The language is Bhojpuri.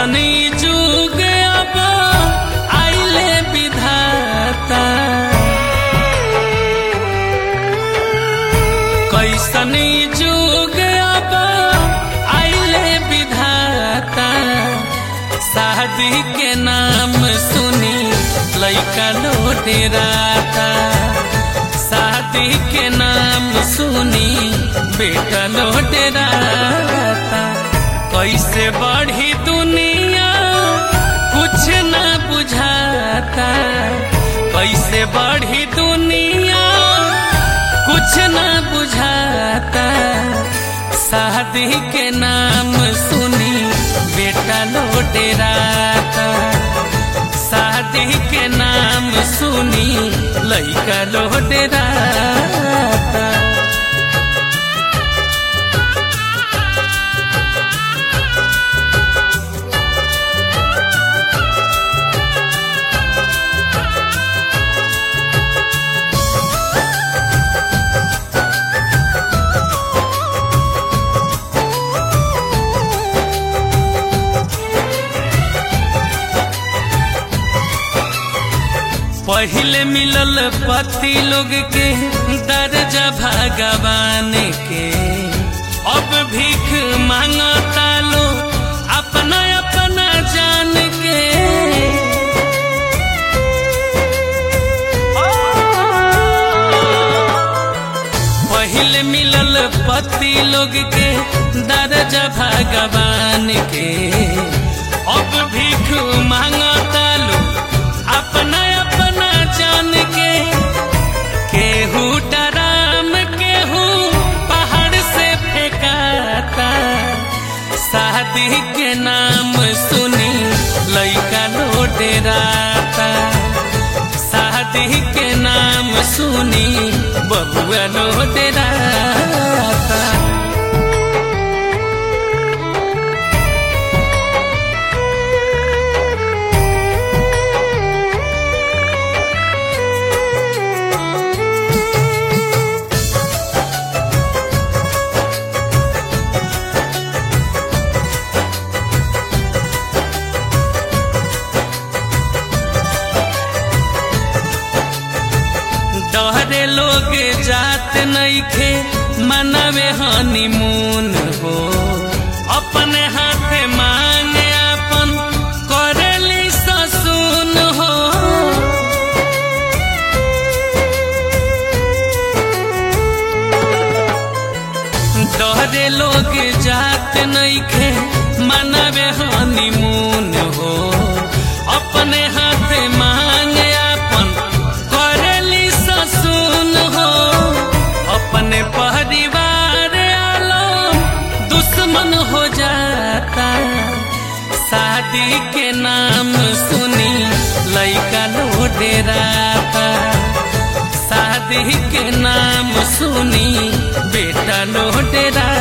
कैसनी जुग अब आइले विधाता, कैसनी जुग अब आइले विधाता। शादी के नाम सुनी लइका लोटेराता, शादी के नाम सुनी बेटा लोटेराता। कैसे बढ़ी दुनिया कुछ न बुझाता, कैसे बढ़ी दुनिया कुछ न बुझाता। शादी के नाम सुनी बेटा लोटेराता, शादी के नाम सुनी लइका लोटेराता। पहले मिलल पति लोग के दर्जा भगवान के, अब भीख मांगता लो अपना अपना जान के। पहले मिलल पति लोग के दर्जा भगवान के, अब भीख मांगता लो अपना अपना जान के। केहू डराम केहू पहाड़ से फेंकाता, शादी के नाम सुनी लइका लोटेराता, शादी के नाम सुनी बबुआ लोटेराता। डरे लोग जात नइखे मनावे हनीमून हो, अपने हाथे मांगे अपन करेली ससुन हो। डरे लोग जात नइखे मनावे हनीमून हो, अपने हाथे मांगे अपन करेली ससुन हो। अपने परिवार आलम दुश्मन हो जाता, शादी के नाम सुनी लइका लोटेराता, शादी के नाम सुनी बेटा लोटेराता।